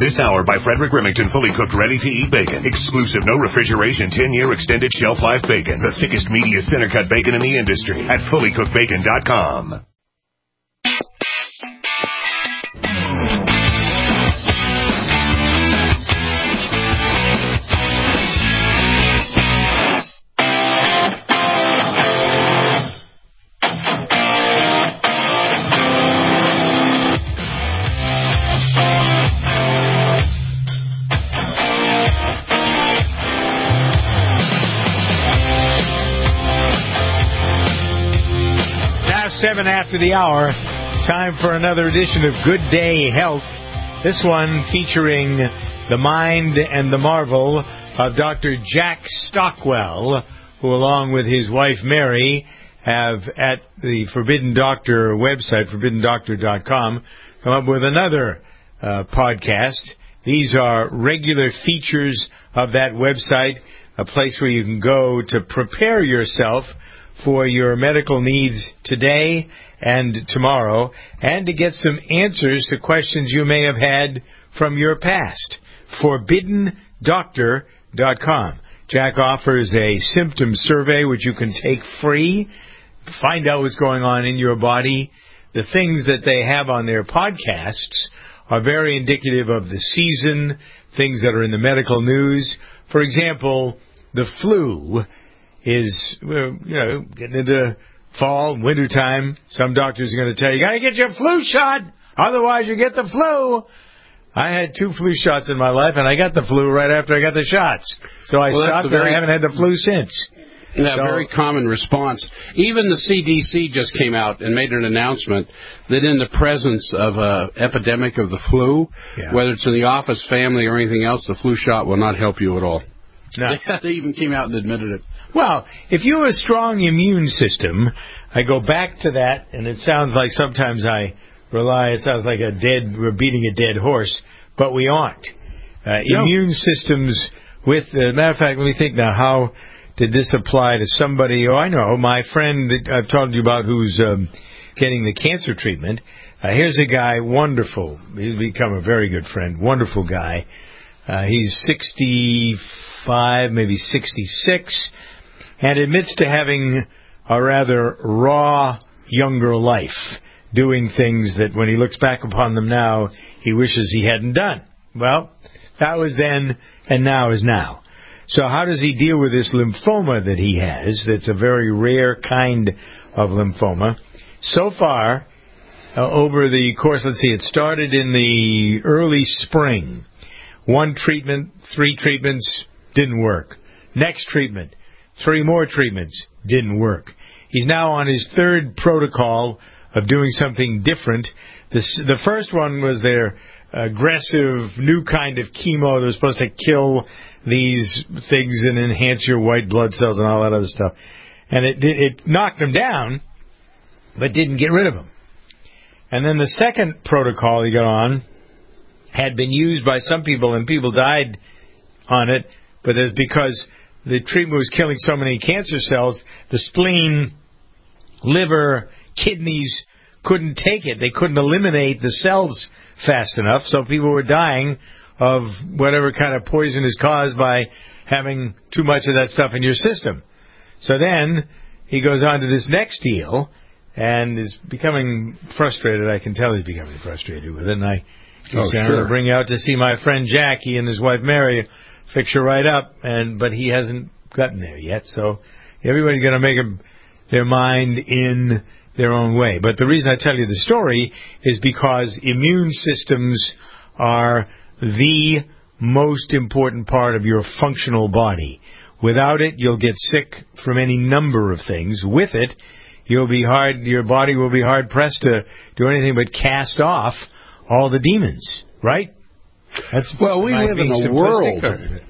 This hour by Frederick Remington, fully cooked, ready-to-eat bacon. Exclusive, no refrigeration, 10-year extended shelf life bacon. The thickest, meatiest, center-cut bacon in the industry at fullycookedbacon.com. Seven after the hour, time for another edition of Good Day Health. This one featuring the mind and the marvel of Dr. Jack Stockwell, who along with his wife Mary have at the Forbidden Doctor website, forbiddendoctor.com, come up with another podcast. These are regular features of that website, a place where you can go to prepare yourself for your medical needs today and tomorrow, and to get some answers to questions you may have had from your past. ForbiddenDoctor.com. Jack offers a symptom survey which you can take free, find out what's going on in your body. The things that they have on their podcasts are very indicative of the season, things that are in the medical news. For example, the flu is, getting into fall, winter time. Some doctors are going to tell you, got to get your flu shot, otherwise you get the flu. I had 2 flu shots in my life, and I got the flu right after I got the shots. So I stopped, and I haven't had the flu since. Yeah, very common response. Even the CDC just came out and made an announcement that in the presence of an epidemic of the flu, whether it's in the office, family, or anything else, the flu shot will not help you at all. No. They even came out and admitted it. Well, if you have a strong immune system, I go back to that, and it sounds like sometimes it sounds like we're beating a dead horse, but we aren't. Immune systems matter of fact, let me think now, how did this apply to somebody? Oh, I know, my friend that I've talked to you about who's getting the cancer treatment. Here's a guy, wonderful. He's become a very good friend, wonderful guy. He's 65, maybe 66. And admits to having a rather raw, younger life, doing things that when he looks back upon them now, he wishes he hadn't done. Well, that was then, and now is now. So how does he deal with this lymphoma that he has? That's a very rare kind of lymphoma. So far, over the course, it started in the early spring. 1 treatment, 3 treatments, didn't work. Next treatment, 3 more treatments, didn't work. He's now on his 3rd protocol of doing something different. The first one was their aggressive new kind of chemo that was supposed to kill these things and enhance your white blood cells and all that other stuff. And it knocked them down, but didn't get rid of them. And then the second protocol he got on had been used by some people, and people died on it, but it's because the treatment was killing so many cancer cells, the spleen, liver, kidneys couldn't take it. They couldn't eliminate the cells fast enough, so people were dying of whatever kind of poison is caused by having too much of that stuff in your system. So then he goes on to this next deal and is becoming frustrated. I can tell he's becoming frustrated with it. And I'm going to bring you out to see my friend Jack. He and his wife Mary fix you right up, but he hasn't gotten there yet. So everybody's going to make their mind in their own way. But the reason I tell you the story is because immune systems are the most important part of your functional body. Without it, you'll get sick from any number of things. With it, your body will be hard pressed to do anything but cast off all the demons, right? We live in a world.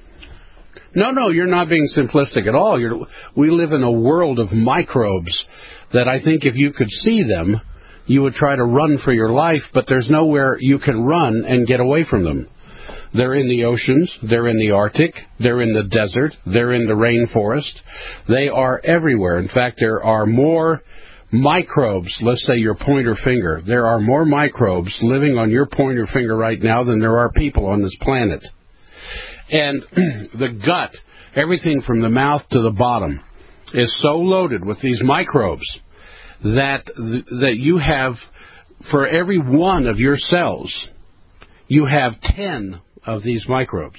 No, you're not being simplistic at all. We live in a world of microbes that I think if you could see them, you would try to run for your life, but there's nowhere you can run and get away from them. They're in the oceans, they're in the Arctic, they're in the desert, they're in the rainforest. They are everywhere. In fact, there are more microbes, let's say your pointer finger. There are more microbes living on your pointer finger right now than there are people on this planet. And the gut, everything from the mouth to the bottom, is so loaded with these microbes that you have, for every one of your cells, you have 10 of these microbes.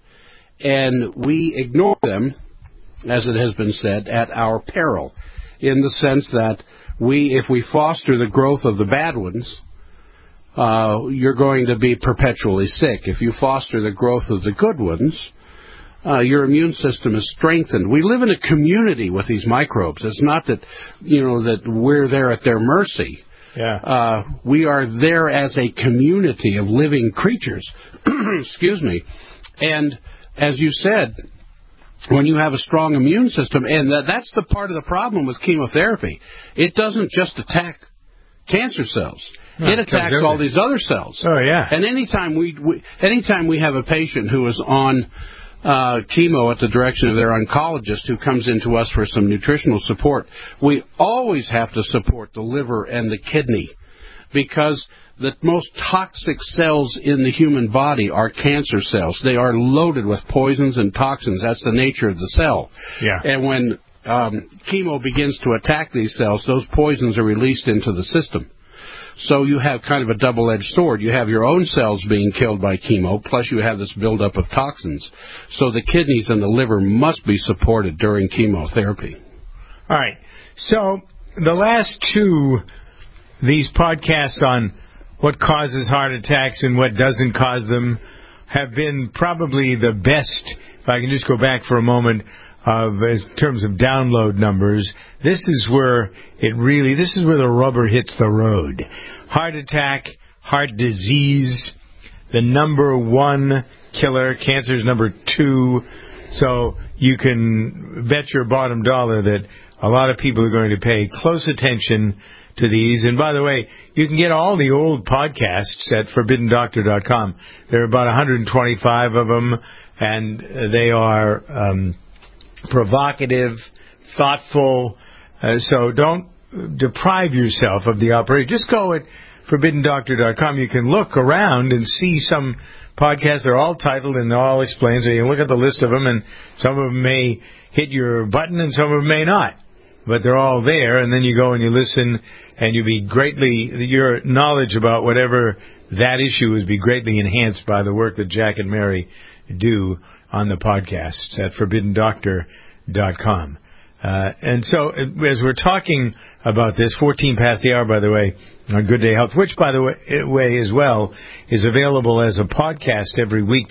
And we ignore them, as it has been said, at our peril, in the sense that if we foster the growth of the bad ones, you're going to be perpetually sick. If you foster the growth of the good ones, your immune system is strengthened. We live in a community with these microbes. It's not that, that we're there at their mercy. Yeah. We are there as a community of living creatures. Excuse me. And as you said, when you have a strong immune system, and that's the part of the problem with chemotherapy. It doesn't just attack cancer cells. No, it attacks all these other cells. Oh, yeah. And anytime we have a patient who is on chemo at the direction of their oncologist who comes into us for some nutritional support, we always have to support the liver and the kidney, because the most toxic cells in the human body are cancer cells. They are loaded with poisons and toxins. That's the nature of the cell. Yeah. And when chemo begins to attack these cells, those poisons are released into the system. So you have kind of a double-edged sword. You have your own cells being killed by chemo, plus you have this buildup of toxins. So the kidneys and the liver must be supported during chemotherapy. All right. So the last two, these podcasts on what causes heart attacks and what doesn't cause them, have been probably the best, if I can just go back for a moment, in terms of download numbers. This is where the rubber hits the road. Heart attack, heart disease, the number one killer, cancer is number 2. So you can bet your bottom dollar that a lot of people are going to pay close attention to these. And by the way, you can get all the old podcasts at ForbiddenDoctor.com. There are about 125 of them, and they are provocative, thoughtful. So don't deprive yourself of the opportunity. Just go at ForbiddenDoctor.com. You can look around and see some podcasts. They're all titled and they're all explained. So you can look at the list of them, and some of them may hit your button and some of them may not. But they're all there, and then you go and you listen, and your knowledge about whatever that issue is be greatly enhanced by the work that Jack and Mary do on the podcasts at ForbiddenDoctor.com. And so, as we're talking about this, 14 past the hour, by the way, on Good Day Health, which, by the way, as well, is available as a podcast every week,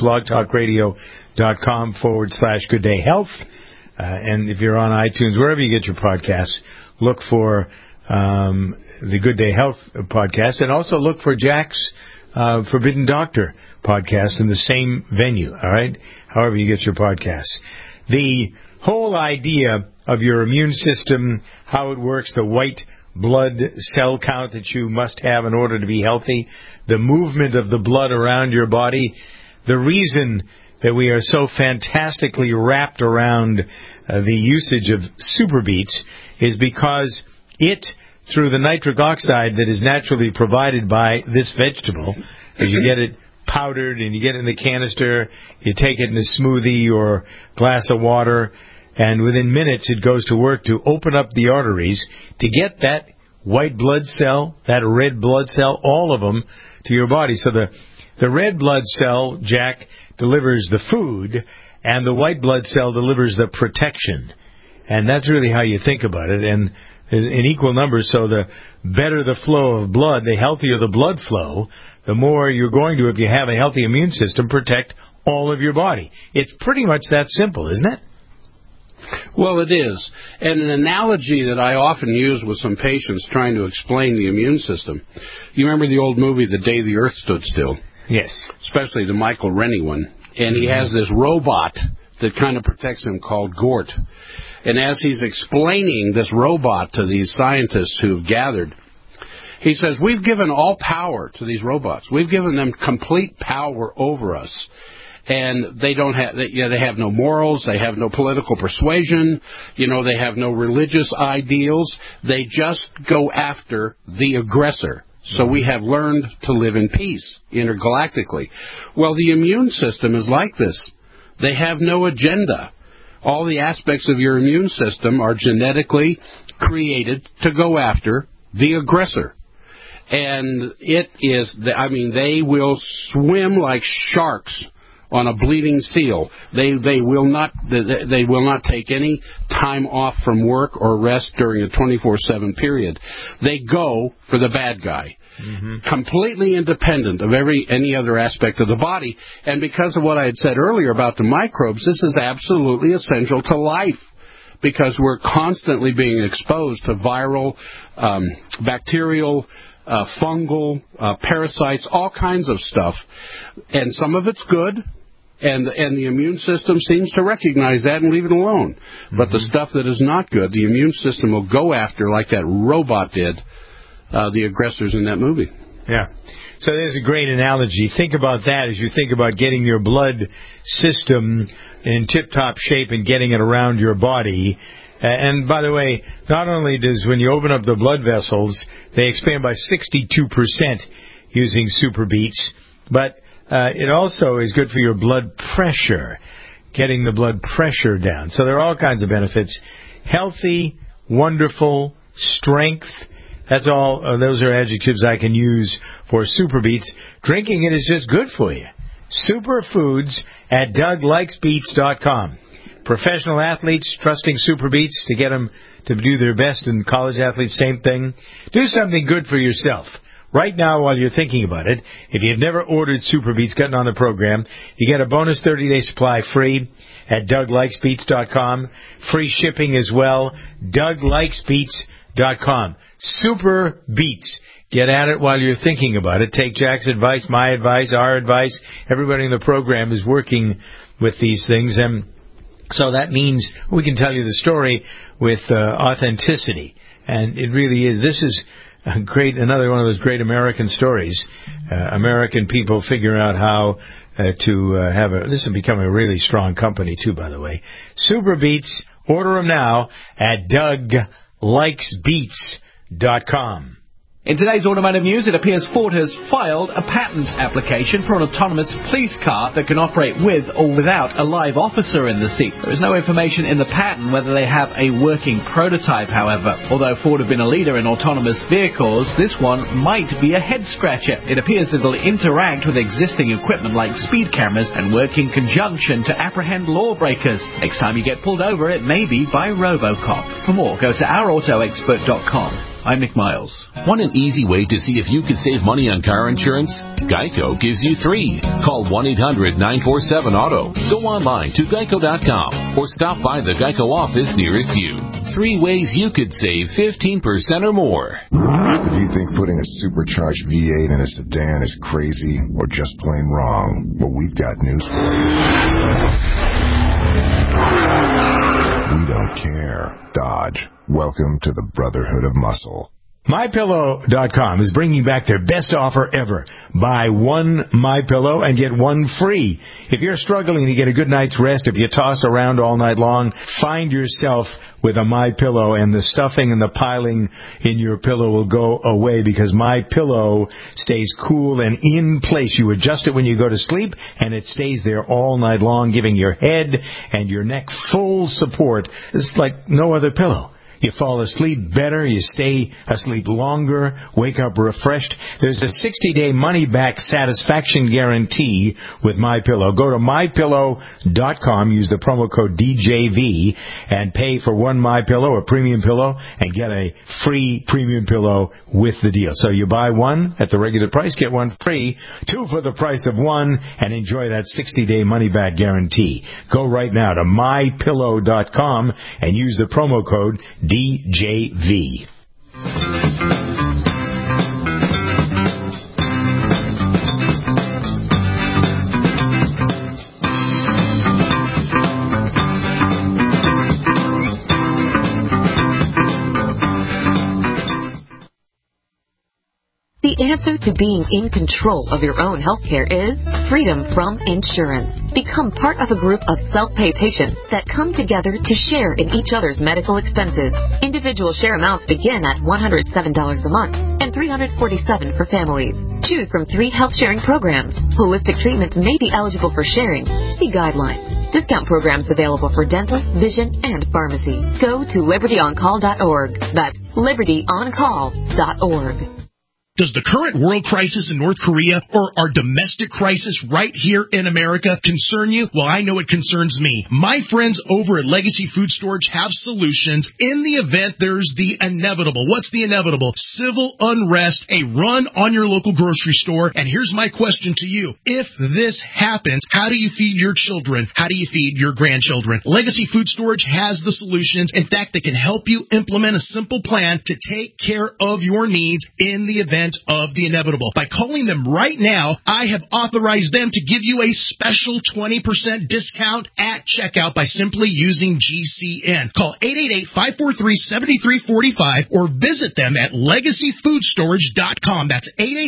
blogtalkradio.com/Good Day Health. And if you're on iTunes, wherever you get your podcasts, look for the Good Day Health podcast, and also look for Jack's Forbidden Doctor podcast in the same venue, all right? However you get your podcasts. The whole idea of your immune system, how it works, the white blood cell count that you must have in order to be healthy, the movement of the blood around your body, the reason that we are so fantastically wrapped around the usage of Super Beets is because it, through the nitric oxide that is naturally provided by this vegetable, you get it powdered and you get it in the canister, you take it in a smoothie or glass of water, and within minutes it goes to work to open up the arteries to get that white blood cell, that red blood cell, all of them to your body. So the red blood cell, Jack, delivers the food, and the white blood cell delivers the protection. And that's really how you think about it. And in equal numbers, so the better the flow of blood, the healthier the blood flow, the more you're going to, if you have a healthy immune system, protect all of your body. It's pretty much that simple, isn't it? Well, it is. And an analogy that I often use with some patients trying to explain the immune system, you remember the old movie, The Day the Earth Stood Still? Yes. Especially the Michael Rennie one. And he has this robot that kind of protects him called Gort. And as he's explaining this robot to these scientists who've gathered, he says, we've given all power to these robots. We've given them complete power over us. And they don't have, they have no morals, they have no political persuasion, they have no religious ideals. They just go after the aggressor. So we have learned to live in peace intergalactically. Well, the immune system is like this. They have no agenda. All the aspects of your immune system are genetically created to go after the aggressor. And they will swim like sharks on a bleeding seal. They will not take any time off from work or rest during a 24/7 period. They go for the bad guy. Completely independent of any other aspect of the body. And because of what I had said earlier about the microbes, this is absolutely essential to life, because we're constantly being exposed to viral, bacterial, fungal, parasites, all kinds of stuff. And some of it's good, and the immune system seems to recognize that and leave it alone. But the stuff that is not good, the immune system will go after, like that robot did, the aggressors in that movie. Yeah. So there's a great analogy. Think about that as you think about getting your blood system in tip-top shape and getting it around your body. And by the way, not only does, when you open up the blood vessels, they expand by 62% using Super Beets, but it also is good for your blood pressure, getting the blood pressure down. So there are all kinds of benefits. Healthy, wonderful, strength. That's all. Those are adjectives I can use for Super Beets. Drinking it is just good for you. Superfoods at DougLikesBeets.com. Professional athletes trusting Super Beets to get them to do their best, and college athletes, same thing. Do something good for yourself. Right now, while you're thinking about it, if you've never ordered Super Beets, gotten on the program, you get a bonus 30-day supply free at DougLikesBeets.com. Free shipping as well. DougLikesBeets.com. Super Beets. Get at it while you're thinking about it. Take Jack's advice, my advice, our advice. Everybody in the program is working with these things, and so that means we can tell you the story with authenticity. And it really is. This is another one of those great American stories. American people figure out how to have this has become a really strong company too, by the way. Super Beets. Order them now at DougLikesBeets.com. In today's automotive news, it appears Ford has filed a patent application for an autonomous police car that can operate with or without a live officer in the seat. There is no information in the patent whether they have a working prototype, however. Although Ford have been a leader in autonomous vehicles, this one might be a head-scratcher. It appears that it'll interact with existing equipment like speed cameras and work in conjunction to apprehend lawbreakers. Next time you get pulled over, it may be by Robocop. For more, go to OurAutoExpert.com. I'm Nick Miles. Want an easy way to see if you could save money on car insurance? Geico gives you 3. Call 1-800-947-AUTO. Go online to geico.com or stop by the Geico office nearest you. 3 ways you could save 15% or more. If you think putting a supercharged V8 in a sedan is crazy or just plain wrong, well, we've got news for you. We don't care. Dodge. Welcome to the Brotherhood of Muscle. MyPillow.com is bringing back their best offer ever. Buy one MyPillow and get one free. If you're struggling to get a good night's rest, if you toss around all night long, find yourself with a MyPillow, and the stuffing and the piling in your pillow will go away, because MyPillow stays cool and in place. You adjust it when you go to sleep, and it stays there all night long, giving your head and your neck full support. It's like no other pillow. You fall asleep better, you stay asleep longer, wake up refreshed. There's a 60-day money-back satisfaction guarantee with MyPillow. Go to MyPillow.com, use the promo code DJV, and pay for one MyPillow, a premium pillow, and get a free premium pillow with the deal. So you buy one at the regular price, get one free, 2 for the price of 1, and enjoy that 60-day money-back guarantee. Go right now to MyPillow.com and use the promo code DJV. The The answer to being in control of your own healthcare is freedom from insurance. Become part of a group of self-pay patients that come together to share in each other's medical expenses. Individual share amounts begin at $107 a month and $347 for families. Choose from 3 health-sharing programs. Holistic treatments may be eligible for sharing. See guidelines. Discount programs available for dental, vision, and pharmacy. Go to libertyoncall.org. That's libertyoncall.org. Does the current world crisis in North Korea or our domestic crisis right here in America concern you? Well, I know it concerns me. My friends over at Legacy Food Storage have solutions in the event there's the inevitable. What's the inevitable? Civil unrest, a run on your local grocery store. And here's my question to you. If this happens, how do you feed your children? How do you feed your grandchildren? Legacy Food Storage has the solutions. In fact, they can help you implement a simple plan to take care of your needs in the event of the inevitable. By calling them right now, I have authorized them to give you a special 20% discount at checkout by simply using GCN. Call 888-543-7345 or visit them at LegacyFoodStorage.com. That's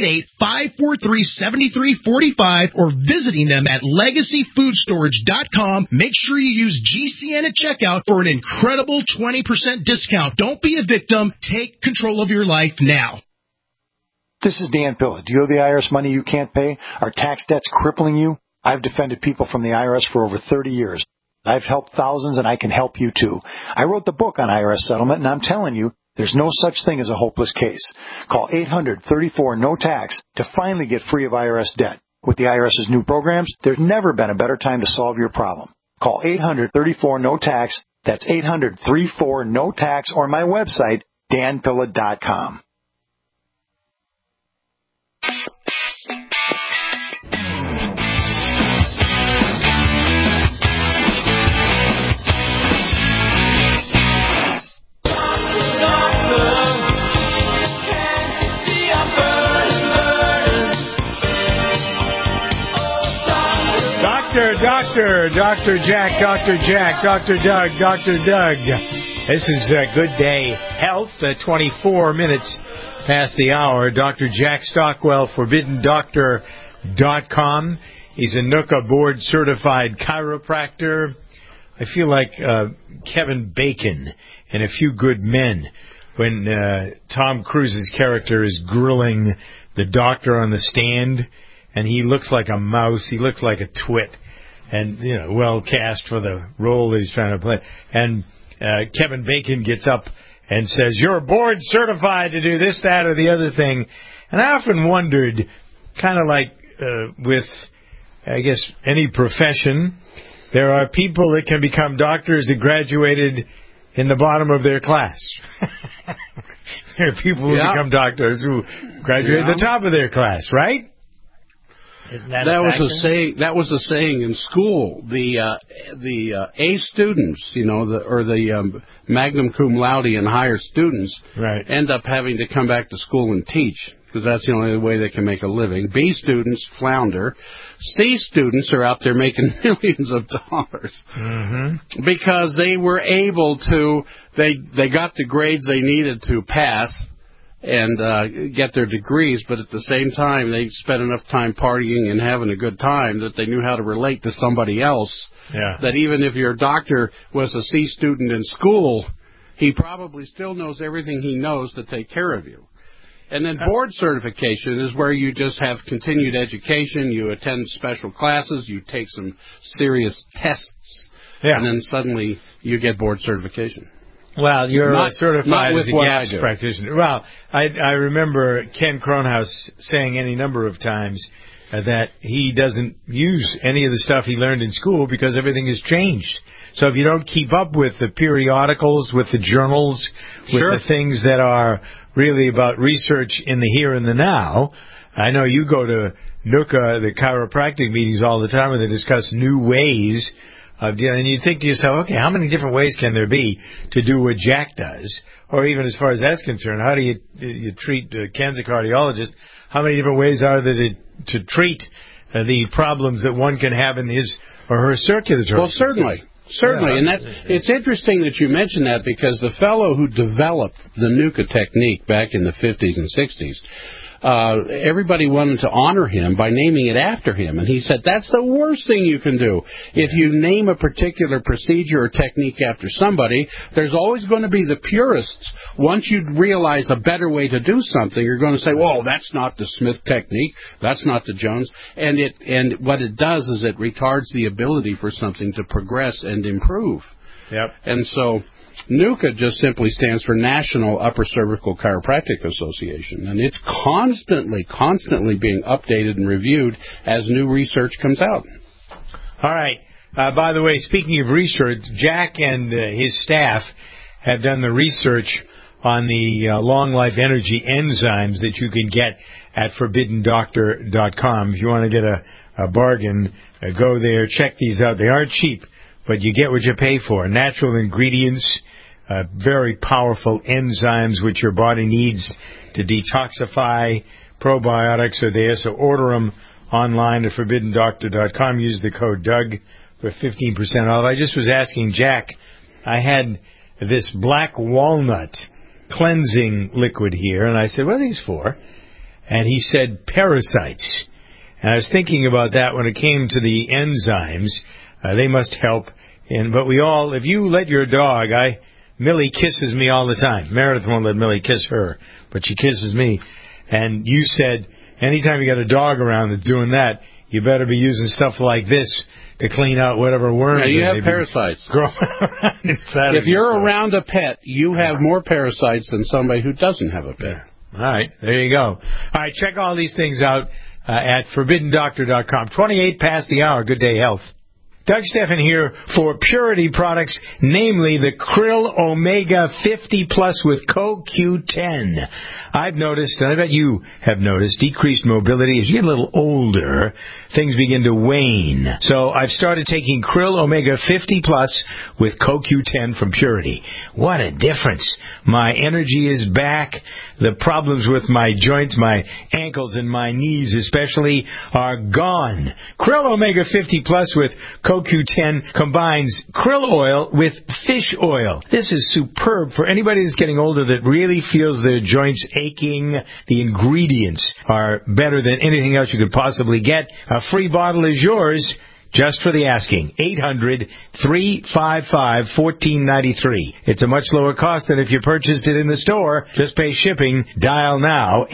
888-543-7345 or visiting them at LegacyFoodStorage.com. Make sure you use GCN at checkout for an incredible 20% discount. Don't be a victim. Take control of your life now. This is Dan Pilla. Do you owe the IRS money you can't pay? Are tax debts crippling you? I've defended people from the IRS for over 30 years. I've helped thousands, and I can help you too. I wrote the book on IRS settlement, and I'm telling you, there's no such thing as a hopeless case. Call 800-34-NO-TAX to finally get free of IRS debt. With the IRS's new programs, there's never been a better time to solve your problem. Call 800-34-NO-TAX. That's 800-34-NO-TAX or my website, danpilla.com. Dr. Jack, Dr. Doug. This is Good Day Health, 24 minutes past the hour. Dr. Jack Stockwell, ForbiddenDoctor.com. He's a NUCA board-certified chiropractor. I feel like Kevin Bacon and A Few Good Men when Tom Cruise's character is grilling the doctor on the stand, and he looks like a mouse. He looks like a twit. And, well cast for the role that he's trying to play. And Kevin Bacon gets up and says, "You're board certified to do this, that, or the other thing." And I often wondered, kind of like with, I guess, any profession, there are people that can become doctors that graduated in the bottom of their class. There are people who become doctors who graduate at the top of their class, right? That was a saying in school. The A students, the magna cum laude and higher students, end up having to come back to school and teach because that's the only way they can make a living. B students flounder. C students are out there making millions of dollars because they were able to. They got the grades they needed to pass and get their degrees, but at the same time, they spent enough time partying and having a good time that they knew how to relate to somebody else. Yeah. That even if your doctor was a C student in school, he probably still knows everything he knows to take care of you. And then board certification is where you just have continued education, you attend special classes, you take some serious tests, and then suddenly you get board certification. Well, you're certified as a gas practitioner. Well, I remember Ken Kronhaus saying any number of times that he doesn't use any of the stuff he learned in school because everything has changed. So if you don't keep up with the periodicals, with the journals, with the things that are really about research in the here and the now, I know you go to NUCA, the chiropractic meetings all the time where they discuss new ways of dealing. And you think to yourself, okay, how many different ways can there be to do what Jack does? Or even as far as that's concerned, how do you treat Ken's a cardiologist? How many different ways are there to treat the problems that one can have in his or her circulatory system? Well, certainly. And it's interesting that you mention that because the fellow who developed the NUCA technique back in the 50s and 60s everybody wanted to honor him by naming it after him. And he said, that's the worst thing you can do. If you name a particular procedure or technique after somebody, there's always going to be the purists. Once you realize a better way to do something, you're going to say, well, that's not the Smith technique, that's not the Jones. And what it does is it retards the ability for something to progress and improve. Yep. And so NUCA just simply stands for National Upper Cervical Chiropractic Association, and it's constantly being updated and reviewed as new research comes out. All right. By the way, speaking of research, Jack and his staff have done the research on the long life energy enzymes that you can get at ForbiddenDoctor.com. If you want to get a bargain, go there, check these out. They aren't cheap, but you get what you pay for. Natural ingredients, very powerful enzymes which your body needs to detoxify. Probiotics are there, so order them online at ForbiddenDoctor.com. Use the code Doug for 15% off. I just was asking Jack, I had this black walnut cleansing liquid here, and I said, what are these for? And he said, parasites. And I was thinking about that when it came to the enzymes. They must help. But we all, if you let your dog, Millie kisses me all the time. Meredith won't let Millie kiss her, but she kisses me. And you said, anytime you got a dog around that's doing that, you better be using stuff like this to clean out whatever worms. Yeah, you have parasites. If you're around a pet, you have more parasites than somebody who doesn't have a pet. All right, there you go. All right, check all these things out at ForbiddenDoctor.com. 28 past the hour. Good day, health. Doug Stephan here for Purity products, namely the Krill Omega 50 Plus with CoQ10. I've noticed, and I bet you have noticed, decreased mobility. As you get a little older, things begin to wane. So I've started taking Krill Omega 50 Plus with CoQ10 from Purity. What a difference. My energy is back. The problems with my joints, my ankles and my knees especially, are gone. Krill Omega 50 Plus with CoQ10 combines krill oil with fish oil. This is superb for anybody that's getting older that really feels their joints aching. The ingredients are better than anything else you could possibly get. A free bottle is yours just for the asking. 800-355-1493. It's a much lower cost than if you purchased it in the store. Just pay shipping. Dial now.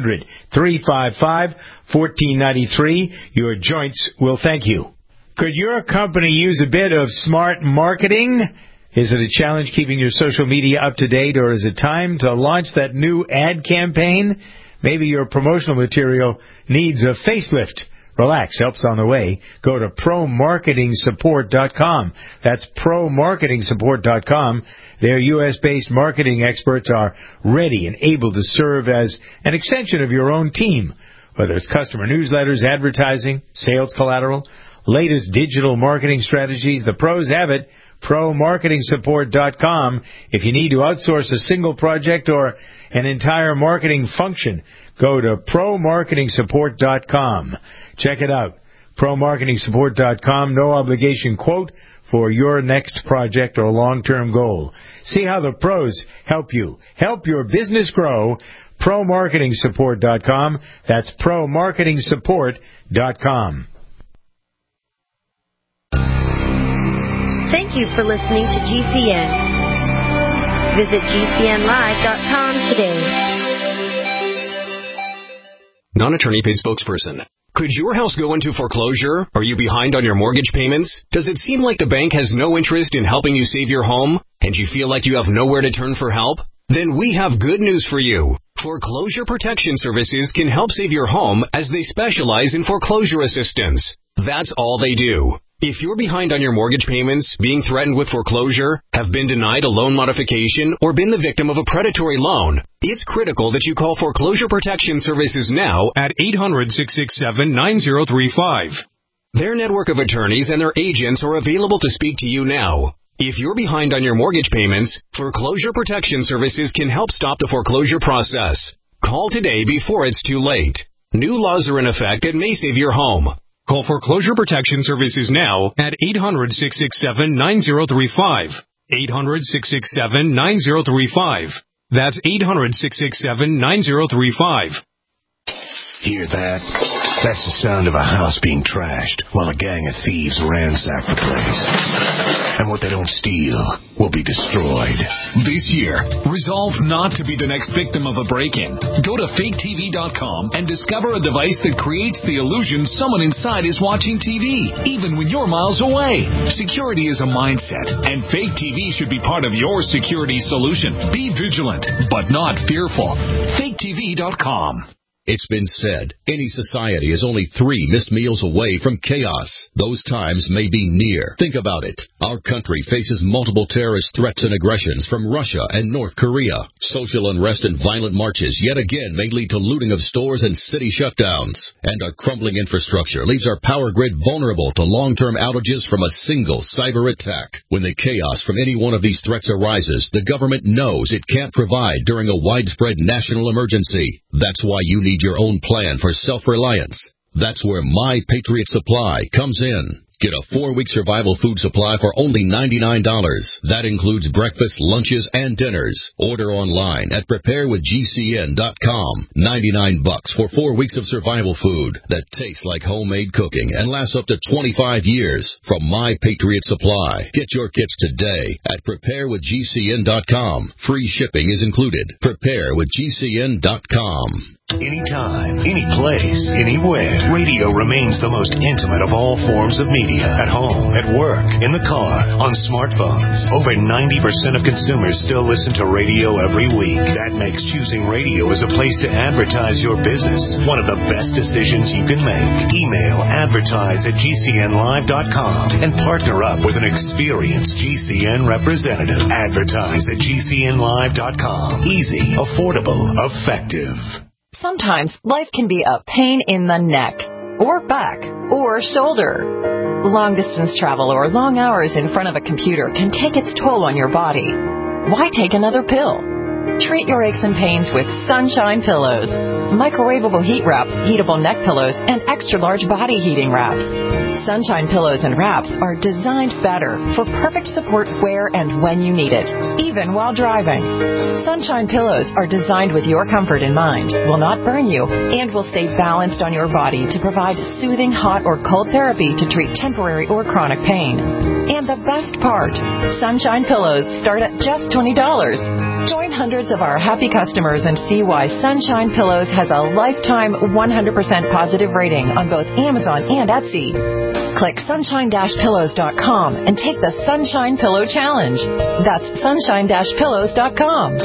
800-355-1493. Your joints will thank you. Could your company use a bit of smart marketing? Is it a challenge keeping your social media up to date, or is it time to launch that new ad campaign? Maybe your promotional material needs a facelift. Relax, help's on the way. Go to ProMarketingSupport.com. That's ProMarketingSupport.com. Their U.S.-based marketing experts are ready and able to serve as an extension of your own team, whether it's customer newsletters, advertising, sales collateral, latest digital marketing strategies. The pros have it. ProMarketingSupport.com. If you need to outsource a single project or an entire marketing function, go to ProMarketingSupport.com. Check it out. ProMarketingSupport.com. No obligation quote for your next project or long-term goal. See how the pros help you. Help your business grow. ProMarketingSupport.com. That's ProMarketingSupport.com. Thank you for listening to GCN. Visit GCNlive.com today. Non-attorney paid spokesperson. Could your house go into foreclosure? Are you behind on your mortgage payments? Does it seem like the bank has no interest in helping you save your home? And you feel like you have nowhere to turn for help? Then we have good news for you. Foreclosure Protection Services can help save your home as they specialize in foreclosure assistance. That's all they do. If you're behind on your mortgage payments, being threatened with foreclosure, have been denied a loan modification, or been the victim of a predatory loan, it's critical that you call Foreclosure Protection Services now at 800-667-9035. Their network of attorneys and their agents are available to speak to you now. If you're behind on your mortgage payments, Foreclosure Protection Services can help stop the foreclosure process. Call today before it's too late. New laws are in effect that may save your home. Call Foreclosure Protection Services now at 800-667-9035. 800-667-9035. That's 800-667-9035. Hear that? That's the sound of a house being trashed while a gang of thieves ransack the place. And what they don't steal will be destroyed. This year, resolve not to be the next victim of a break-in. Go to faketv.com and discover a device that creates the illusion someone inside is watching TV, even when you're miles away. Security is a mindset, and Fake TV should be part of your security solution. Be vigilant, but not fearful. faketv.com. It's been said, any society is only 3 missed meals away from chaos. Those times may be near. Think about it. Our country faces multiple terrorist threats and aggressions from Russia and North Korea. Social unrest and violent marches yet again may lead to looting of stores and city shutdowns. And our crumbling infrastructure leaves our power grid vulnerable to long-term outages from a single cyber attack. When the chaos from any one of these threats arises, the government knows it can't provide during a widespread national emergency. That's why you need your own plan for self-reliance. That's where My Patriot Supply comes in. Get a 4-week survival food supply for only $99. That includes breakfast, lunches, and dinners. Order online at preparewithgcn.com. $99 for 4 weeks of survival food that tastes like homemade cooking and lasts up to 25 years from My Patriot Supply. Get your kits today at preparewithgcn.com. Free shipping is included. Preparewithgcn.com. Anytime, any place, anywhere, radio remains the most intimate of all forms of media. At home, at work, in the car, on smartphones. Over 90% of consumers still listen to radio every week. That makes choosing radio as a place to advertise your business one of the best decisions you can make. Email advertise@gcnlive.com and partner up with an experienced GCN representative. Advertise@gcnlive.com. Easy, affordable, effective. Sometimes life can be a pain in the neck, or back, or shoulder. Long-distance travel or long hours in front of a computer can take its toll on your body. Why take another pill? Treat your aches and pains with Sunshine Pillows. Microwavable heat wraps, heatable neck pillows, and extra-large body heating wraps. Sunshine Pillows and wraps are designed better for perfect support where and when you need it, even while driving. Sunshine Pillows are designed with your comfort in mind, will not burn you, and will stay balanced on your body to provide soothing hot or cold therapy to treat temporary or chronic pain. And the best part, Sunshine Pillows start at just $20. Join hundreds of our happy customers and see why Sunshine Pillows has a lifetime 100% positive rating on both Amazon and Etsy. Click sunshine-pillows.com and take the Sunshine Pillow Challenge. That's sunshine-pillows.com.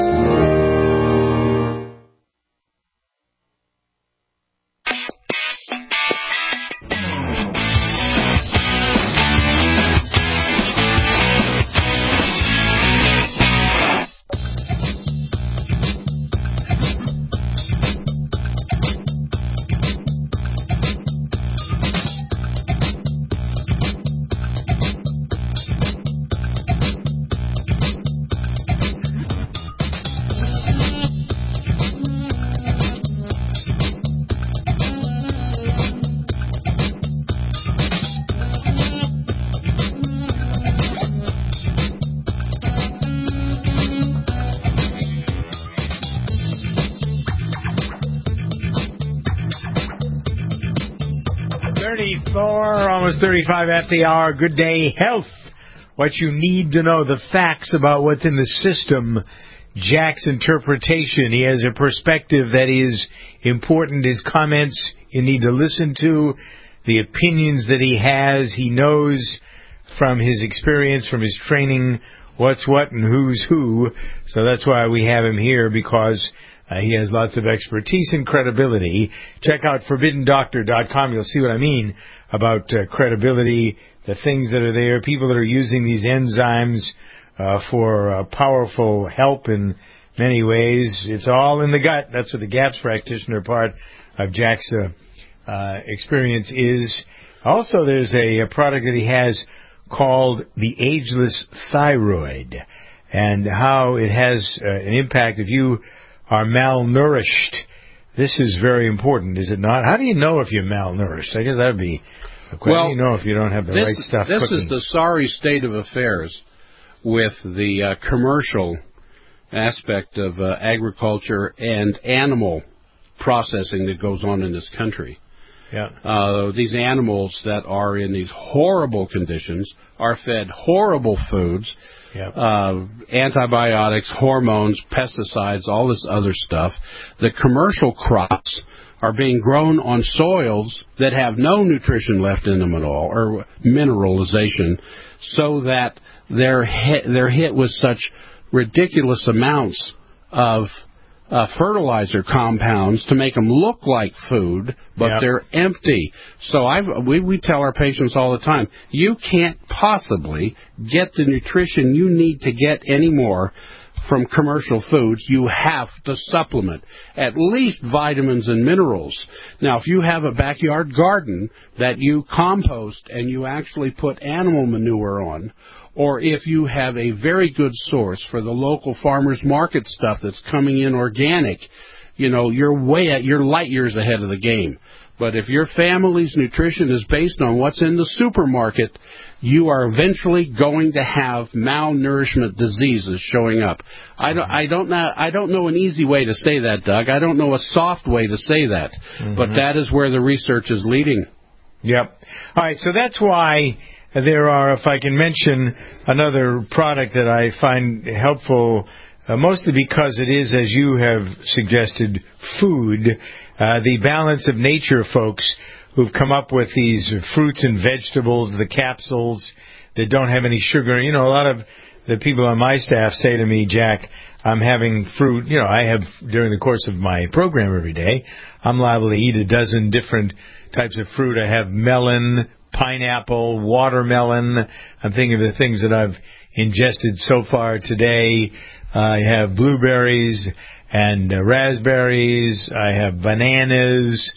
Almost 35 at the hour. Good day, health. What you need to know, the facts about what's in the system. Jack's interpretation. He has a perspective that is important. His comments you need to listen to. The opinions that he has. He knows from his experience, from his training, what's what and who's who. So that's why we have him here, because he has lots of expertise and credibility. Check out ForbiddenDoctor.com. You'll see what I mean about credibility, the things that are there, people that are using these enzymes for powerful help in many ways. It's all in the gut. That's what the GAPS practitioner part of Jack's experience is. Also, there's a product that he has called the Ageless Thyroid, and how it has an impact if you are malnourished. This is very important, is it not? How do you know if you're malnourished? I guess that would be a question. How do you know if you don't have the right stuff This cooking? is the sorry state of affairs with the commercial aspect of agriculture and animal processing that goes on in this country. Yeah. These animals that are in these horrible conditions are fed horrible foods, antibiotics, hormones, pesticides, all this other stuff. The commercial crops are being grown on soils that have no nutrition left in them at all, or mineralization, so that they're hit with such ridiculous amounts of fertilizer compounds to make them look like food, but they're empty. So we tell our patients all the time, you can't possibly get the nutrition you need to get anymore from commercial foods. You have to supplement at least vitamins and minerals. Now, if you have a backyard garden that you compost and you actually put animal manure on, or if you have a very good source for the local farmers market stuff that's coming in organic, you're light years ahead of the game. But if your family's nutrition is based on what's in the supermarket, you are eventually going to have malnourishment diseases showing up. I don't know an easy way to say that, Doug. I don't know a soft way to say that. But that is where the research is leading. Yep. All right, so that's why there are, if I can mention another product that I find helpful, mostly because it is, as you have suggested, food, the Balance of Nature folks who've come up with these fruits and vegetables, the capsules that don't have any sugar. A lot of the people on my staff say to me, Jack, I'm having fruit. I have, during the course of my program every day, I'm liable to eat a dozen different types of fruit. I have melon, pineapple, watermelon. I'm thinking of the things that I've ingested so far today. I have blueberries and raspberries. I have bananas,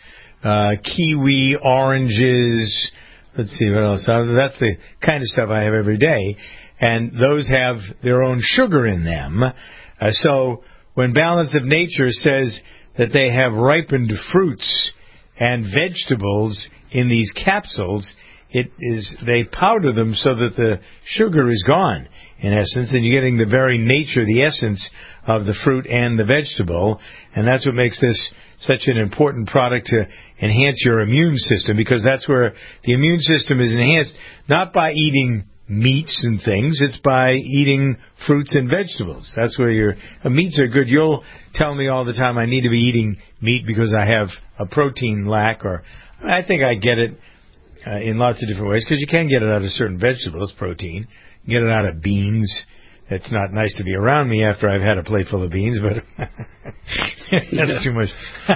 kiwi, oranges. Let's see what else. That's the kind of stuff I have every day. And those have their own sugar in them. So when Balance of Nature says that they have ripened fruits and vegetables in these capsules, they powder them so that the sugar is gone, in essence, and you're getting the very nature, the essence of the fruit and the vegetable, and that's what makes this such an important product to enhance your immune system, because that's where the immune system is enhanced, not by eating meats and things, it's by eating fruits and vegetables. That's where meats are good. You'll tell me all the time I need to be eating meat because I have a protein lack, or I think I get it in lots of different ways, because you can get it out of certain vegetables, protein. You get it out of beans. It's not nice to be around me after I've had a plate full of beans, but that's too much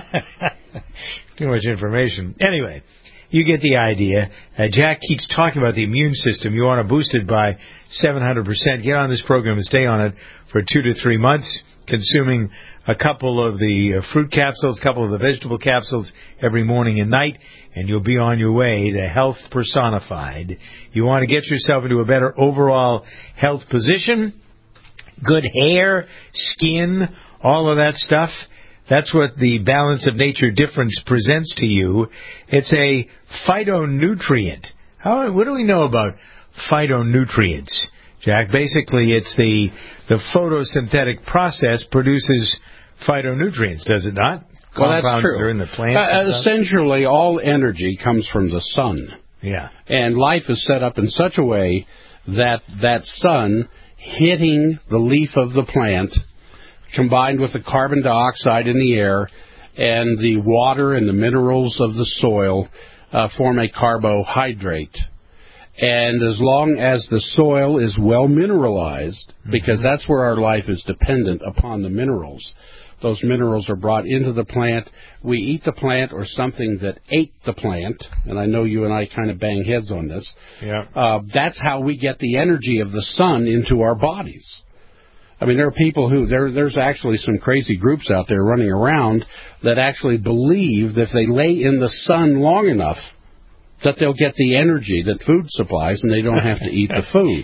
information. Anyway, you get the idea. Jack keeps talking about the immune system. You want to boost it by 700%. Get on this program and stay on it for 2 to 3 months, consuming a couple of the fruit capsules, a couple of the vegetable capsules every morning and night, and you'll be on your way to health personified. You want to get yourself into a better overall health position, good hair, skin, all of that stuff. That's what the Balance of Nature difference presents to you. It's a phytonutrient. What do we know about phytonutrients, Jack? Basically, it's the photosynthetic process produces phytonutrients, does it not? Well, that's true. That are in the plant. Essentially, all energy comes from the sun. Yeah. And life is set up in such a way that that sun hitting the leaf of the plant, combined with the carbon dioxide in the air and the water and the minerals of the soil, form a carbohydrate. And as long as the soil is well mineralized, because that's where our life is dependent upon the minerals, those minerals are brought into the plant. We eat the plant or something that ate the plant, and I know you and I kind of bang heads on this. Yeah. That's how we get the energy of the sun into our bodies. I mean, there are people there's actually some crazy groups out there running around that actually believe that if they lay in the sun long enough, that they'll get the energy that food supplies and they don't have to eat the food.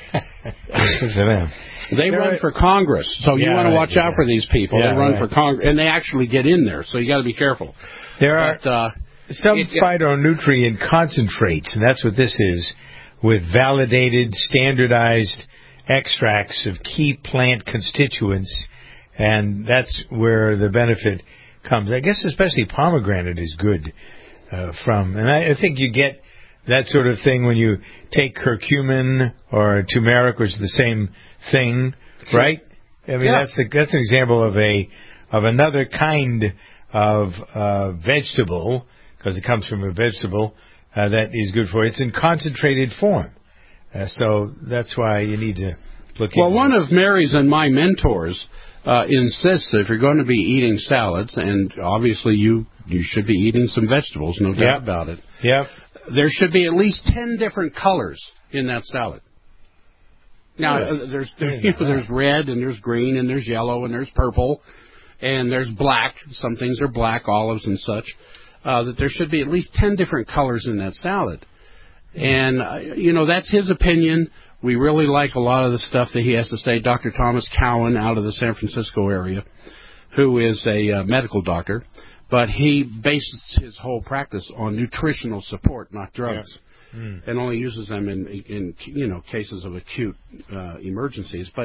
They run for Congress, so you want to watch out for these people. They run for Congress, and they actually get in there, so you got to be careful. There are some phytonutrient concentrates, and that's what this is, with validated, standardized extracts of key plant constituents, and that's where the benefit comes. I guess especially pomegranate is good from. And I think you get that sort of thing when you take curcumin or turmeric, which is the same thing, right? I mean, that's an example of another kind of vegetable, because it comes from a vegetable that is good for you. It's in concentrated form. So that's why you need to look into it. Well, one of Mary's and my mentors insists that if you're going to be eating salads, and obviously you should be eating some vegetables, no doubt about it. Yep. There should be at least 10 different colors in that salad. Now, there's red, and there's green, and there's yellow, and there's purple, and there's black. Some things are black, olives and such. That there should be at least 10 different colors in that salad. And, that's his opinion. We really like a lot of the stuff that he has to say. Dr. Thomas Cowan out of the San Francisco area, who is a medical doctor, but he bases his whole practice on nutritional support, not drugs. And only uses them in cases of acute emergencies. But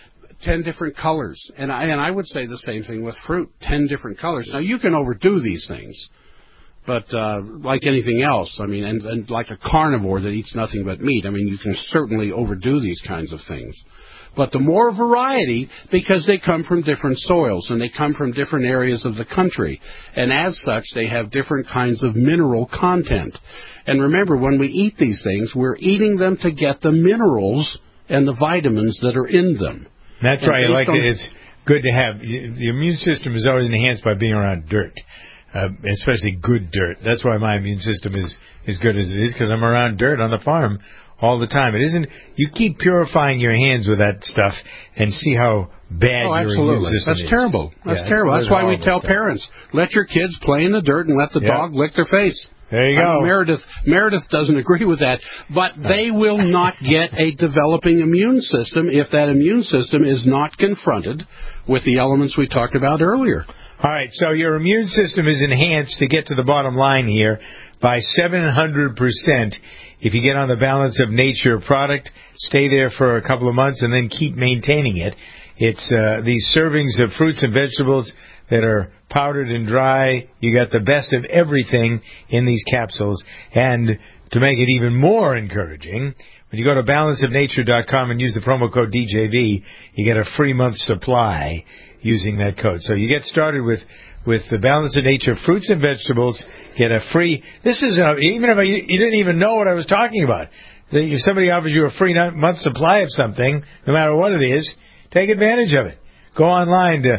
10 different colors, and I would say the same thing with fruit. 10 different colors. Now you can overdo these things, but like anything else, I mean, and like a carnivore that eats nothing but meat, I mean, you can certainly overdo these kinds of things. But the more variety, because they come from different soils and they come from different areas of the country, and as such, they have different kinds of mineral content. And remember, when we eat these things, we're eating them to get the minerals and the vitamins that are in them. That's and right. Like it's good to have. The immune system is always enhanced by being around dirt, especially good dirt. That's why my immune system is as good as it is, because I'm around dirt on the farm all the time. It isn't. You keep purifying your hands with that stuff and see how bad your immune system is. That's terrible. That's terrible. That's why we tell parents, let your kids play in the dirt and let the dog lick their face. There you go. Meredith doesn't agree with that, but they will not get a developing immune system if that immune system is not confronted with the elements we talked about earlier. All right, so your immune system is enhanced, to get to the bottom line here, by 700% if you get on the Balance of Nature product, stay there for a couple of months, and then keep maintaining it. It's these servings of fruits and vegetables that are powdered and dry. You got the best of everything in these capsules. And to make it even more encouraging, when you go to balanceofnature.com and use the promo code DJV, you get a free month's supply using that code. So you get started with the Balance of Nature fruits and vegetables, get a free. This is even if you didn't even know what I was talking about. If somebody offers you a free month's supply of something, no matter what it is, take advantage of it. Go online to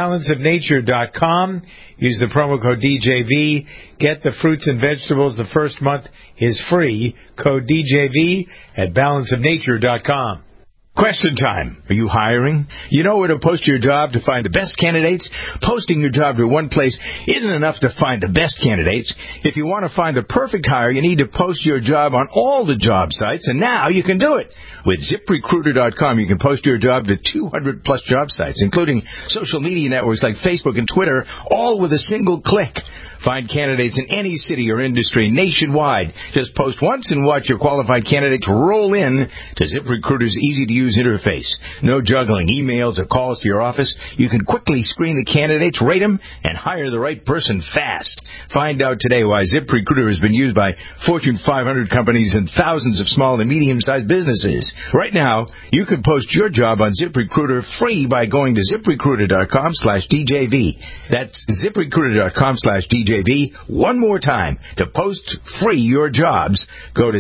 balanceofnature.com. Use the promo code DJV. Get the fruits and vegetables. The first month is free. Code DJV at balanceofnature.com. Question time. Are you hiring? You know where to post your job to find the best candidates? Posting your job to one place isn't enough to find the best candidates. If you want to find the perfect hire, you need to post your job on all the job sites, and now you can do it. With ZipRecruiter.com, you can post your job to 200-plus job sites, including social media networks like Facebook and Twitter, all with a single click. Find candidates in any city or industry nationwide. Just post once and watch your qualified candidates roll in to ZipRecruiter's easy-to-use interface. No juggling emails or calls to your office. You can quickly screen the candidates, rate them, and hire the right person fast. Find out today why ZipRecruiter has been used by Fortune 500 companies and thousands of small and medium-sized businesses. Right now, you can post your job on ZipRecruiter free by going to ZipRecruiter.com/DJV. That's ZipRecruiter.com/DJV. One more time. To post free your jobs, go to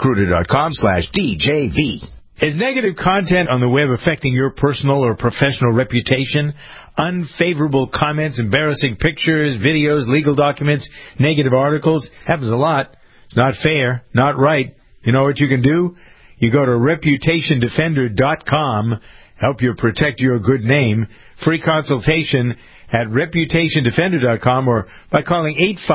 ZipRecruiter.com/DJV. Is negative content on the web affecting your personal or professional reputation? Unfavorable comments, embarrassing pictures, videos, legal documents, negative articles. Happens a lot. It's not fair, not right. You know what you can do? You go to ReputationDefender.com. Help you protect your good name. Free consultation at ReputationDefender.com or by calling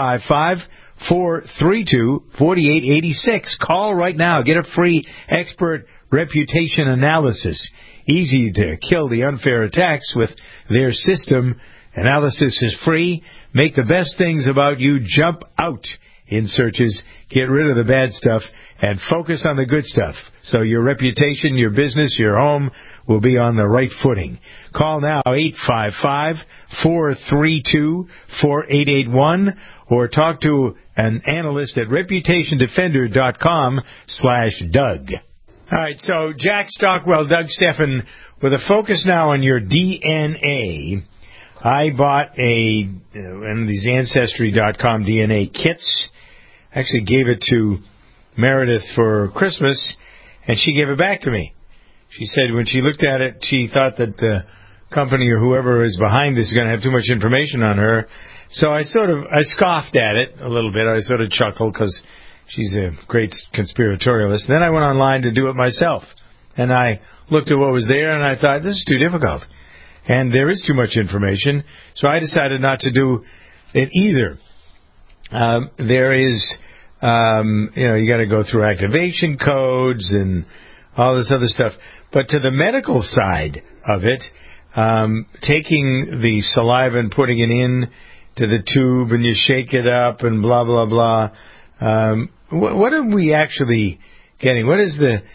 855-432-4886. Call right now. Get a free expert reputation analysis. Easy to kill the unfair attacks with their system. Analysis is free. Make the best things about you jump out in searches. Get rid of the bad stuff and focus on the good stuff. So your reputation, your business, your home will be on the right footing. Call now 855-432-4881 or talk to an analyst at reputationdefender.com/Doug. All right, so Jack Stockwell, Doug Steffen, with a focus now on your DNA. I bought one of these Ancestry.com DNA kits. Actually gave it to Meredith for Christmas, and she gave it back to me. She said when she looked at it, she thought that the company or whoever is behind this is going to have too much information on her. So I scoffed at it a little bit. I sort of chuckled because she's a great conspiratorialist. Then I went online to do it myself, and I looked at what was there, and I thought, this is too difficult. And there is too much information, so I decided not to do it either. There is, you got to go through activation codes and all this other stuff. But to the medical side of it, taking the saliva and putting it in to the tube and you shake it up and blah, blah, blah. What are we actually getting? What is the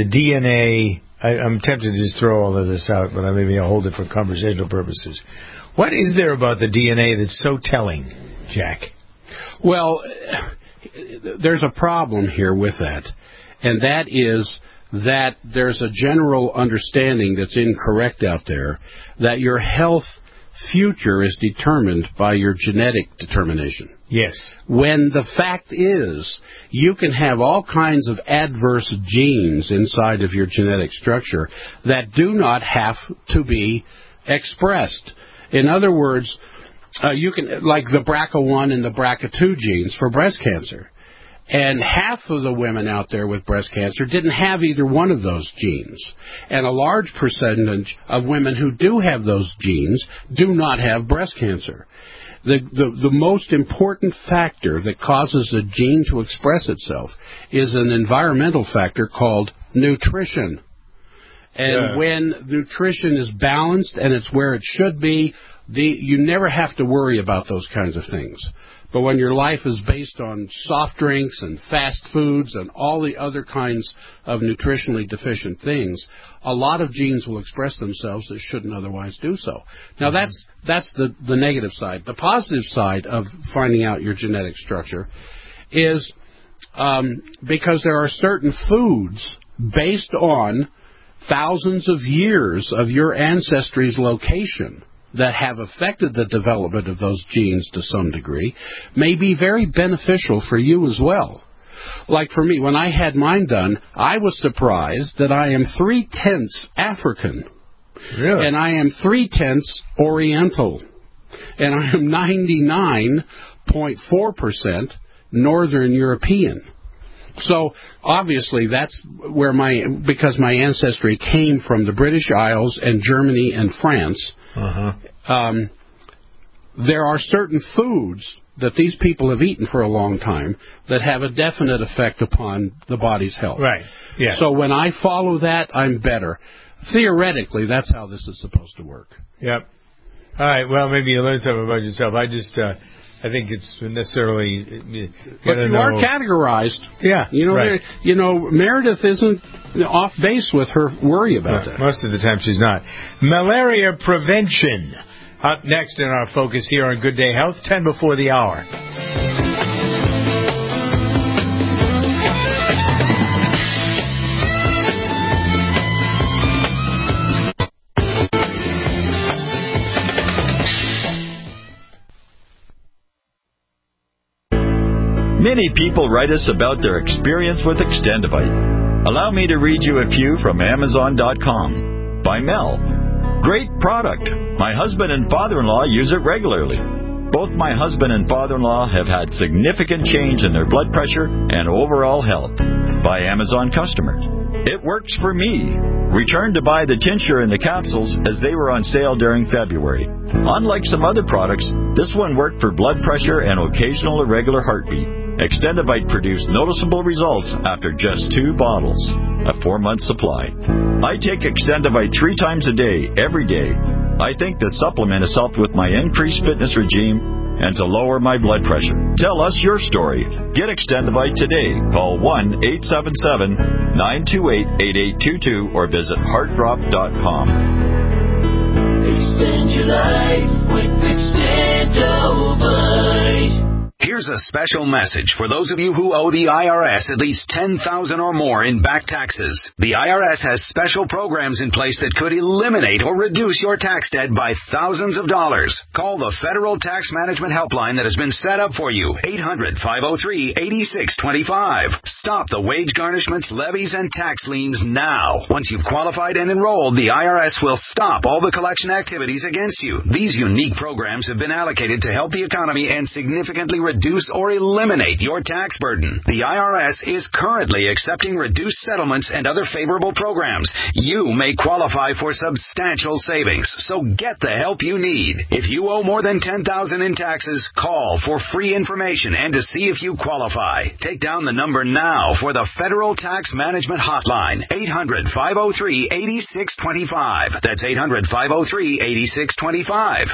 DNA? I'm tempted to just throw all of this out, but maybe I'll hold it for conversational purposes. What is there about the DNA that's so telling, Jack? Well, there's a problem here with that, and that is that there's a general understanding that's incorrect out there that your health future is determined by your genetic determination. Yes. When the fact is, you can have all kinds of adverse genes inside of your genetic structure that do not have to be expressed. In other words, you can, like the BRCA1 and the BRCA2 genes for breast cancer. And half of the women out there with breast cancer didn't have either one of those genes. And a large percentage of women who do have those genes do not have breast cancer. The most important factor that causes a gene to express itself is an environmental factor called nutrition. And when nutrition is balanced and it's where it should be, you never have to worry about those kinds of things. But when your life is based on soft drinks and fast foods and all the other kinds of nutritionally deficient things, a lot of genes will express themselves that shouldn't otherwise do so. Now, that's the negative side. The positive side of finding out your genetic structure is because there are certain foods based on thousands of years of your ancestry's location that have affected the development of those genes to some degree may be very beneficial for you as well. Like for me, when I had mine done, I was surprised that I am 3/10 African. Really? And I am 3/10 Oriental. And I am 99.4% Northern European. So, obviously, that's where because my ancestry came from the British Isles and Germany and France, there are certain foods that these people have eaten for a long time that have a definite effect upon the body's health. Right, yeah. So when I follow that, I'm better. Theoretically, that's how this is supposed to work. Yep. All right, well, maybe you learned something about yourself. I think it's necessarily. But you are categorized. Yeah, right. Meredith isn't off base with her worry about that. Most of the time she's not. Malaria prevention. Up next in our focus here on Good Day Health, 10 before the hour. Many people write us about their experience with Extendivite. Allow me to read you a few from Amazon.com. By Mel. Great product. My husband and father-in-law use it regularly. Both my husband and father-in-law have had significant change in their blood pressure and overall health. By Amazon customer. It works for me. Returned to buy the tincture and the capsules as they were on sale during February. Unlike some other products, this one worked for blood pressure and occasional irregular heartbeat. Extendivite produced noticeable results after just 2 bottles, a 4-month supply. I take Extendivite 3 times a day, every day. I think the supplement has helped with my increased fitness regime and to lower my blood pressure. Tell us your story. Get Extendivite today. Call 1-877-928-8822 or visit heartdrop.com. Extend your life with Extendivite. Here's a special message for those of you who owe the IRS at least $10,000 or more in back taxes. The IRS has special programs in place that could eliminate or reduce your tax debt by thousands of dollars. Call the Federal Tax Management Helpline that has been set up for you, 800-503-8625. Stop the wage garnishments, levies, and tax liens now. Once you've qualified and enrolled, the IRS will stop all the collection activities against you. These unique programs have been allocated to help the economy and significantly reduce or eliminate your tax burden. The IRS is currently accepting reduced settlements and other favorable programs. You may qualify for substantial savings, so get the help you need. If you owe more than $10,000 in taxes, call for free information and to see if you qualify. Take down the number now for the Federal Tax Management Hotline, 800-503-8625. That's 800-503-8625.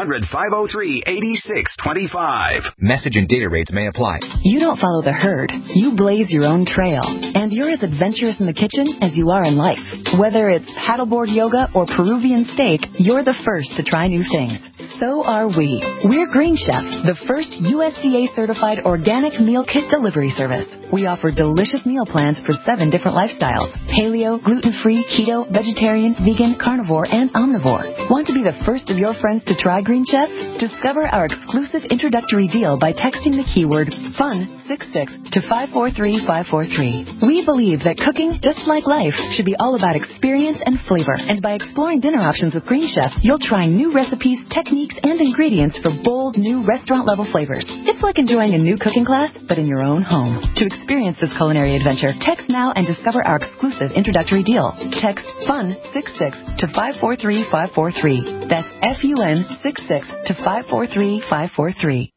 800-503-8625. Message and data rates may apply. You don't follow the herd. You blaze your own trail. And you're as adventurous in the kitchen as you are in life. Whether it's paddleboard yoga or Peruvian steak, you're the first to try new things. So are we. We're Green Chef, the first USDA-certified organic meal kit delivery service. We offer delicious meal plans for 7 different lifestyles: paleo, gluten-free, keto, vegetarian, vegan, carnivore, and omnivore. Want to be the first of your friends to try Green Chef? Discover our exclusive introductory deal by texting the keyword FUN66 to 543543. We believe that cooking, just like life, should be all about experience and flavor. And by exploring dinner options with Green Chef, you'll try new recipes, techniques, and ingredients for bold, new restaurant-level flavors. It's like enjoying a new cooking class, but in your own home. To experience this culinary adventure, text now and discover our exclusive introductory deal. Text FUN66 to 543543. That's FUN66 to 543543.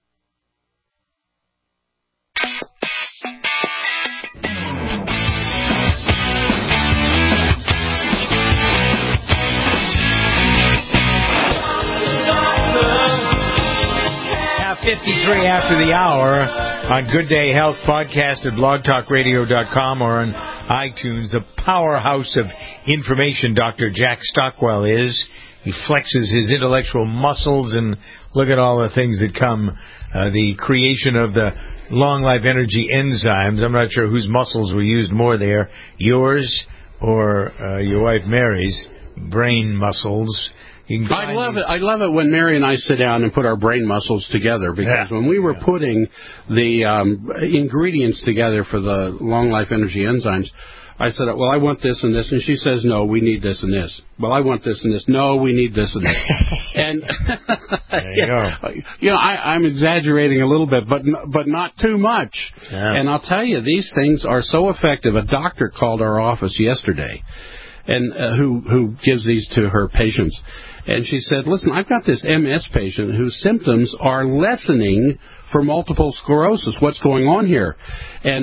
Now 53 after the hour on Good Day Health podcast at blogtalkradio.com or on iTunes. A powerhouse of information Dr. Jack Stockwell is. He flexes his intellectual muscles, and look at all the things that come. The creation of the long life energy enzymes. I'm not sure whose muscles were used more there, yours or your wife Mary's brain muscles. I love it. I love it when Mary and I sit down and put our brain muscles together, because when we were putting the ingredients together for the long life energy enzymes, I said, well, I want this and this, and she says, no, we need this and this. Well, I want this and this. No, we need this and this. And there you go. You know, I'm exaggerating a little bit, but not too much. Yeah. And I'll tell you, these things are so effective. A doctor called our office yesterday, and who gives these to her patients. And she said, listen, I've got this MS patient whose symptoms are lessening for multiple sclerosis. What's going on here? And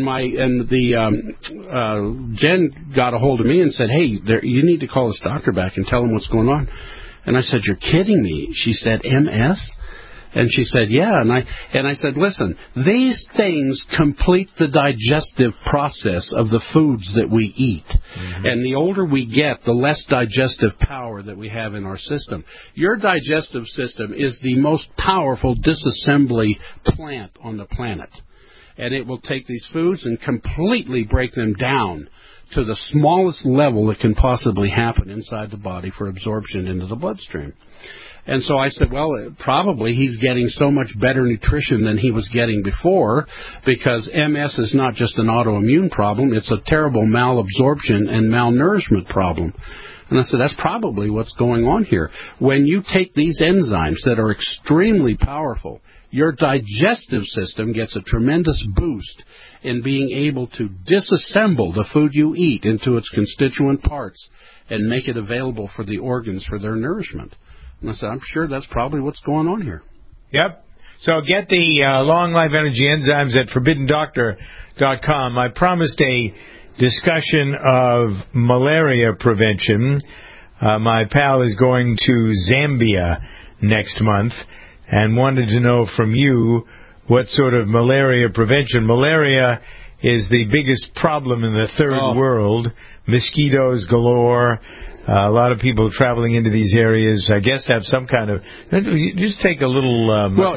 Jen got a hold of me and said, hey, you need to call this doctor back and tell him what's going on. And I said, you're kidding me. She said, MS? And she said, yeah. And I said, listen, these things complete the digestive process of the foods that we eat. Mm-hmm. And the older we get, the less digestive power that we have in our system. Your digestive system is the most powerful disassembly plant on the planet. And it will take these foods and completely break them down to the smallest level that can possibly happen inside the body for absorption into the bloodstream. And so I said, well, probably he's getting so much better nutrition than he was getting before, because MS is not just an autoimmune problem, it's a terrible malabsorption and malnourishment problem. And I said, that's probably what's going on here. When you take these enzymes that are extremely powerful, your digestive system gets a tremendous boost in being able to disassemble the food you eat into its constituent parts and make it available for the organs for their nourishment. And I said, I'm sure that's probably what's going on here. Yep. So get the Long Life Energy Enzymes at ForbiddonDoctor.com. I promised a discussion of malaria prevention. My pal is going to Zambia next month and wanted to know from you what sort of malaria prevention. Malaria is the biggest problem in the third world. Mosquitoes galore. A lot of people traveling into these areas, I guess, have some kind of. Just take a little.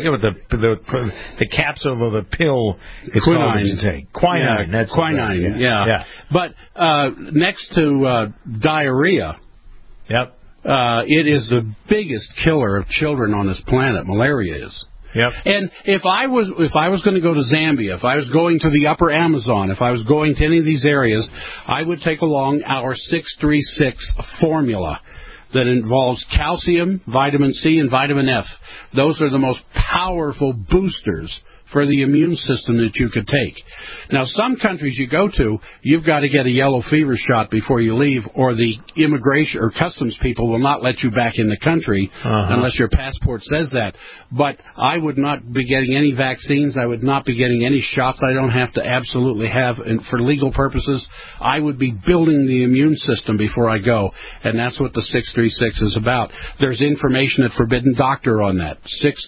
The capsule or the pill. It's quinine. Quinine. Yeah, that's quinine. Yeah. But next to diarrhea. Yep. It is the biggest killer of children on this planet. Malaria is. Yep. And if I was going to go to Zambia, if I was going to the upper Amazon, if I was going to any of these areas, I would take along our 636 formula that involves calcium, vitamin C, and vitamin F. Those are the most powerful boosters for the immune system that you could take. Now, some countries you go to, you've got to get a yellow fever shot before you leave, or the immigration or customs people will not let you back in the country unless your passport says that. But I would not be getting any vaccines. I would not be getting any shots I don't have to absolutely have. And for legal purposes, I would be building the immune system before I go. And that's what the 636 is about. There's information at Forbidden Doctor on that.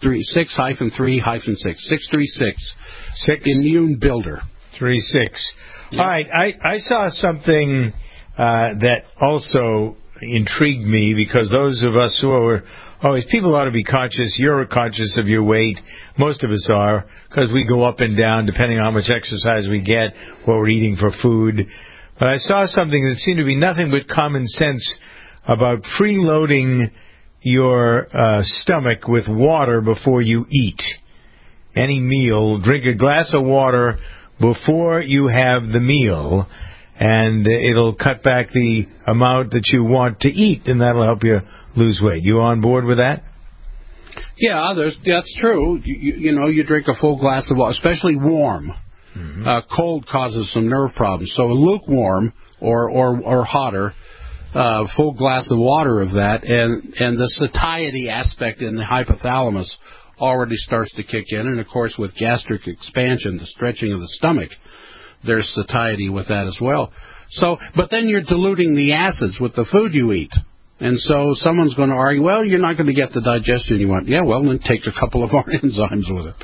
636-3-6. 636 Immune Builder. 36. All right. I saw something that also intrigued me, because those of us who are always, people ought to be conscious. You're conscious of your weight. Most of us are, because we go up and down depending on how much exercise we get, what we're eating for food. But I saw something that seemed to be nothing but common sense about preloading your stomach with water before you eat any meal. Drink a glass of water before you have the meal, and it'll cut back the amount that you want to eat, and that'll help you lose weight. You on board with that? Yeah, that's true. You drink a full glass of water, especially warm. Cold causes some nerve problems. So lukewarm or hotter, full glass of water of that, and the satiety aspect in the hypothalamus already starts to kick in. And, of course, with gastric expansion, the stretching of the stomach, there's satiety with that as well. So, but then you're diluting the acids with the food you eat. And so someone's going to argue, well, you're not going to get the digestion you want. Yeah, well, then take a couple of our enzymes with it.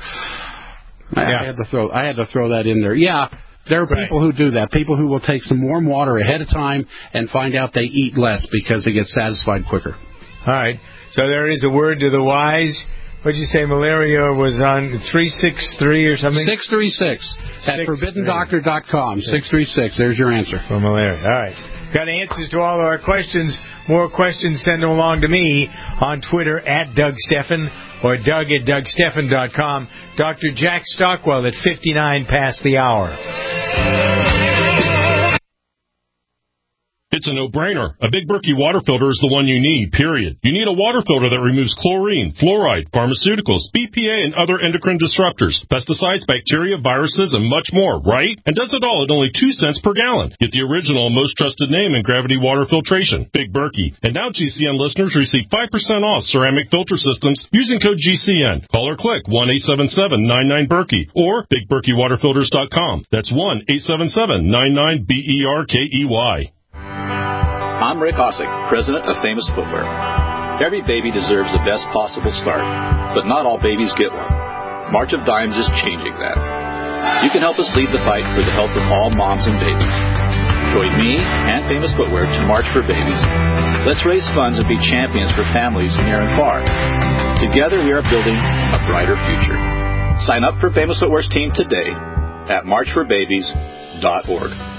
I had to throw that in there. Yeah, there are people who do that, people who will take some warm water ahead of time and find out they eat less because they get satisfied quicker. All right. So there is a word to the wise. What did you say malaria was on 363 or something? 636 at ForbiddenDoctor.com. 636. There's your answer. For malaria. All right. Got answers to all of our questions. More questions, send them along to me on Twitter at Doug Stephan or Doug at DougStephan.com. Dr. Jack Stockwell at 59 past the hour. It's a no-brainer. A Big Berkey water filter is the one you need, period. You need a water filter that removes chlorine, fluoride, pharmaceuticals, BPA, and other endocrine disruptors, pesticides, bacteria, viruses, and much more, right? And does it all at only 2 cents per gallon. Get the original, most trusted name in gravity water filtration, Big Berkey. And now GCN listeners receive 5% off ceramic filter systems using code GCN. Call or click 1-877-99-BERKEY or BigBerkeyWaterFilters.com. That's 1-877-99-BERKEY. I'm Rick Osick, president of Famous Footwear. Every baby deserves the best possible start, but not all babies get one. March of Dimes is changing that. You can help us lead the fight for the health of all moms and babies. Join me and Famous Footwear to March for Babies. Let's raise funds and be champions for families near and far. Together we are building a brighter future. Sign up for Famous Footwear's team today at marchforbabies.org.